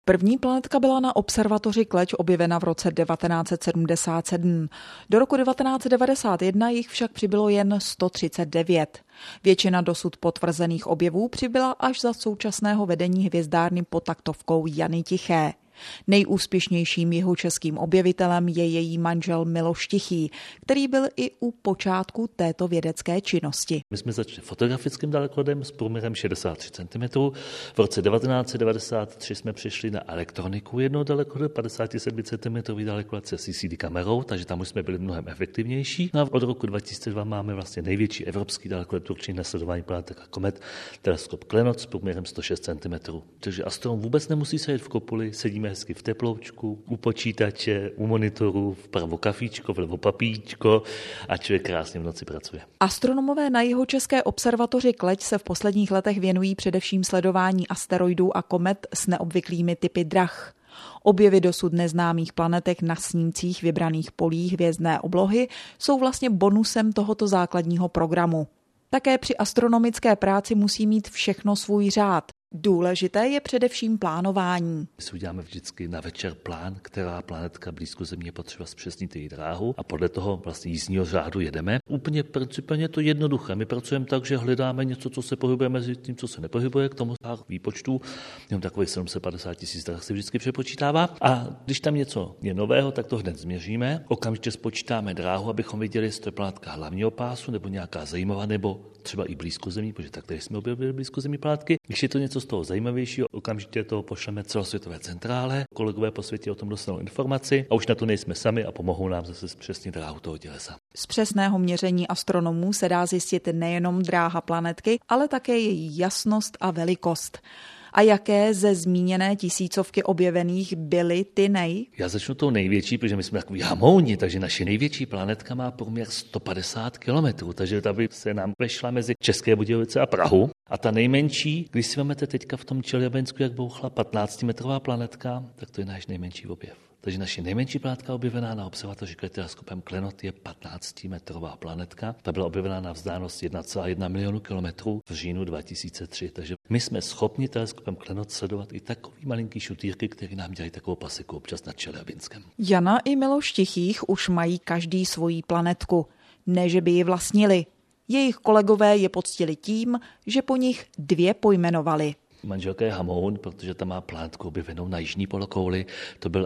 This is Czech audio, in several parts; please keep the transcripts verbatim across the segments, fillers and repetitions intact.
První planetka byla na observatoři Kleť objevena v roce devatenáct set sedmdesát sedm. Do roku devatenáct set devadesát jedna jich však přibylo jen sto třicet devět. Většina dosud potvrzených objevů přibyla až za současného vedení hvězdárny pod taktovkou Jany Tiché. Nejúspěšnějším jihočeským objevitelem je její manžel Miloš Tichý, který byl i u počátku této vědecké činnosti. My jsme začali fotografickým dalekohledem s průměrem šedesát tři centimetrů. V roce devatenáct set devadesát tři jsme přešli na elektroniku jednoho dalekohled, padesát sedm centimetrů dalekohled se C C D kamerou, takže tam už jsme byli mnohem efektivnější. No a od roku dva tisíce dva máme vlastně největší evropský dalekohled určený na sledování planetek a komet, teleskop Klenot s průměrem sto šest centimetrů. Takže astronom vůbec nemusí sedět v kopuli, sedíme hezky v teploučku, u počítače, u monitoru, vpravo kafíčko, vlevo papíčko a člověk krásně v noci pracuje. Astronomové na jihočeské observatoři Kleť se v posledních letech věnují především sledování asteroidů a komet s neobvyklými typy drah. Objevy dosud neznámých planetek na snímcích vybraných polí hvězdné oblohy jsou vlastně bonusem tohoto základního programu. Také při astronomické práci musí mít všechno svůj řád. Důležité je především plánování. My si uděláme vždycky na večer plán, která planetka blízko Země potřeba zpřesnit její dráhu a podle toho vlastně jízdního řádu jedeme. Úplně principálně to jednoduché. My pracujeme tak, že hledáme něco, co se pohybuje mezi tím, co se nepohybuje, k tomu pár výpočtů. Jenom takových sedm set padesát tisíc drah se vždycky přepočítává. A když tam něco je nového, tak to hned změříme. Okamžitě spočítáme dráhu, abychom viděli, jestli to je planetka hlavního pásu nebo nějaká zajímavá, nebo třeba i blízko Zemí, protože tak tady jsme objevili blízko Zemí planetky. Když je to něco z toho zajímavějšího, okamžitě to pošleme celosvětové centrále. Kolegové po světě o tom dostanou informaci a už na to nejsme sami a pomohou nám zase zpřesnit dráhu toho tělesa. Z přesného měření astronomů se dá zjistit nejenom dráha planetky, ale také její jasnost a velikost. A jaké ze zmíněné tisícovky objevených byly ty nej? Já začnu tou největší, protože my jsme takový hamouni, takže naše největší planetka má průměr sto padesát kilometrů, takže ta by se nám vešla mezi České Budějovice a Prahu. A ta nejmenší, když si vezmete teďka v tom Čeljabensku, jak bouchla patnáctimetrová planetka, tak to je náš nejmenší objev. Takže naše nejmenší planetka objevená na observatoři Kleť teleskopem Klenot je patnáctimetrová planetka. Ta byla objevená na vzdálenost jedna celá jedna milionu kilometrů v říjnu dva tisíce tři. Takže my jsme schopni teleskopem Klenot sledovat i takový malinký šutýrky, které nám dělají takovou paseku občas nad Čeljabinskem. Jana i Miloš Tichých už mají každý svoji planetku. Ne, že by ji vlastnili. Jejich kolegové je poctili tím, že po nich dvě pojmenovali. Manželka je hamoun, protože tam má planetku objevenou na jižní polokouli. To byl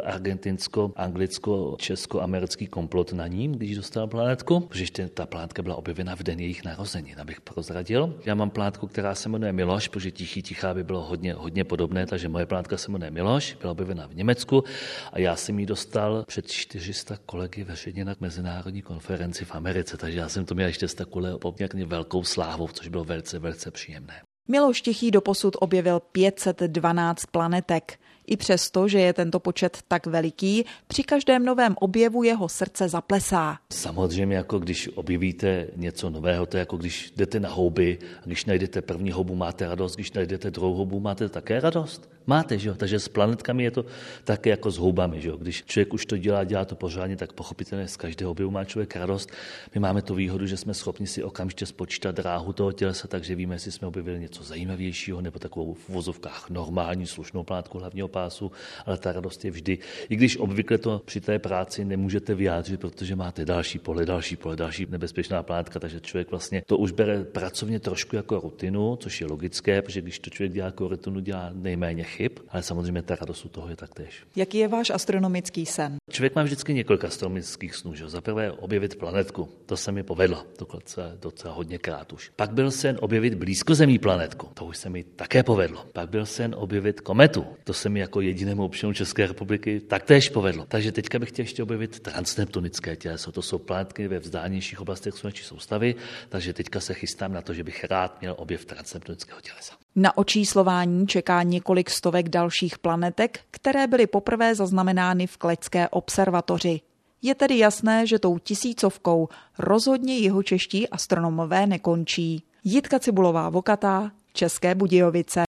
argentinsko-anglicko-česko-americký komplot na ním, když dostal planetku, protože ta planetka byla objevena v den jejich narozenin, abych prozradil. Já mám planetku, která se jmenuje Miloš, protože Tichý Tichá by bylo hodně, hodně podobné, takže moje planetka se jmenuje Miloš, byla objevena v Německu a já jsem ji dostal před čtyři sta kolegy veřejně na mezinárodní konferenci v Americe, takže já jsem to měl ještě takové poměrně velkou slávou, což bylo velice, velice příjemné. Miloš Tichý doposud objevil pět set dvanáct planetek. I přesto, že je tento počet tak veliký, při každém novém objevu jeho srdce zaplesá. Samozřejmě, jako když objevíte něco nového, to je jako když jdete na houby, a když najdete první houbu, máte radost, když najdete druhou houbu, máte také radost. Máte, že jo? Takže s planetkami je to také jako s houbami, že jo? Když člověk už to dělá, dělá to pořádně, tak pochopitelně z každého objevu má člověk radost. My máme tu výhodu, že jsme schopni si okamžitě spočítat dráhu toho tělesa, takže víme, jestli jsme objevili něco zajímavějšího nebo takovou v vozovkách normální slušnou planetku hlavního pásu, ale ta radost je vždy. I když obvykle to při té práci nemůžete vyjádřit, protože máte další pole, další pole, další nebezpečná planetka, takže člověk vlastně to už bere pracovně trošku jako rutinu, což je logické, protože když to člověk dělá jako rutinu, dělá nejméně chyb, ale samozřejmě ta radost u toho je taktéž. Jaký je váš astronomický sen? Člověk má vždycky několik astronomických snů. Že? Za prvé objevit planetku, to se mi povedlo, dokonce docela hodněkrát už. Pak byl sen objevit blízkozemní planetku, to už se mi také povedlo. Pak byl sen objevit kometu, to se mi jako jedinému občanu České republiky taktéž povedlo. Takže teďka bych chtěl ještě objevit transneptunické těleso, to jsou planetky ve vzdálenějších oblastech sluneční soustavy, takže teďka se chystám na to, že bych rád měl objev transneptunického tělesa. Na očíslování čeká několik stovek dalších planetek, které byly poprvé zaznamenány v Kleťské observatoři. Je tedy jasné, že tou tisícovkou rozhodně jihočeští astronomové nekončí. Jitka Cibulová-Vokatá, České Budějovice.